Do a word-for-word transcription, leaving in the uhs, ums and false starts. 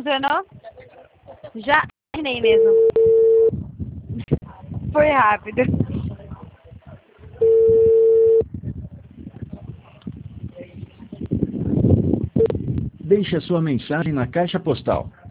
funcionou? Já terminei mesmo. Foi rápido. Deixe a sua mensagem na caixa postal